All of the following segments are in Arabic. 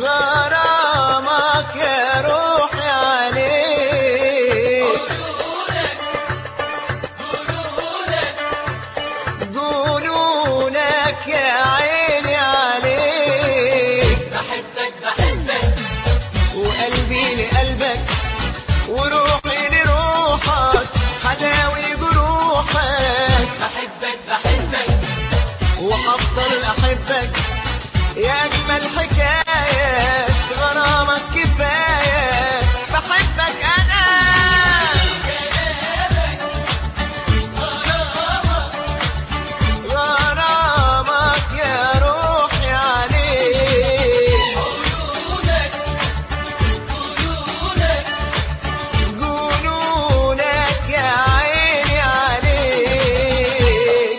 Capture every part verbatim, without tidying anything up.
غرامك يا روحي عليك. جنونك يا عيني عليك. بحبك بحبك وقلبي لقلبك وروحي لروحك حداوي جروحك. بحبك بحبك وهفضل احبك يا اجمل حكايه. غرامك كفايه بحبك انا. غرامك يا روحي عليك. جنونك يا عيني عليك.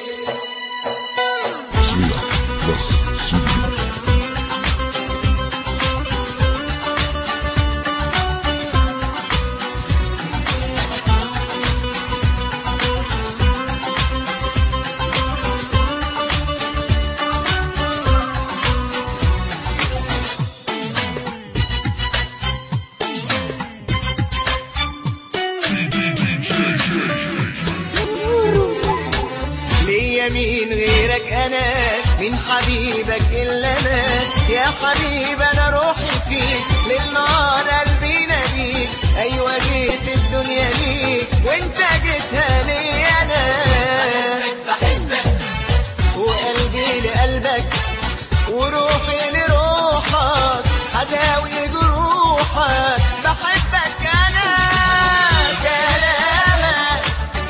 ليا مين غيرك انا؟ مين حبيبك الا انا؟ يا حبيب انا روحي فيك ليل نهار قلبي ناديك. ايوه جيت الدنيا ليك وانت جيتها لي انا. بحبك وقلبي لقلبك وروحي لروحك هداوي جروحك. بحبك انا. كلامك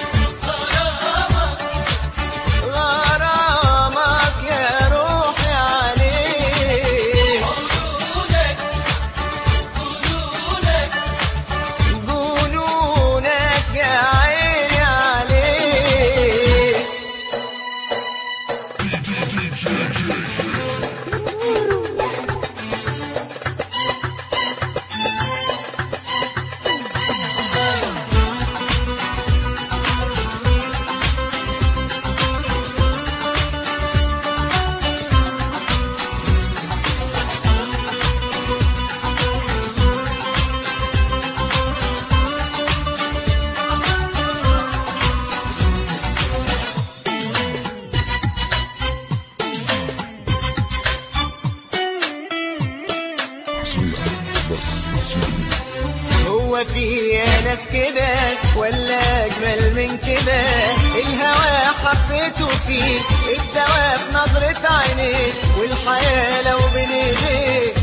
غرامك يا روحي عليك. جنونك يا عيني عليك. هو في يا ناس كده ولا اجمل من كده؟ الهوى حبيته فيك الدواء في نظرة عينيك والحياة لو بين ايديك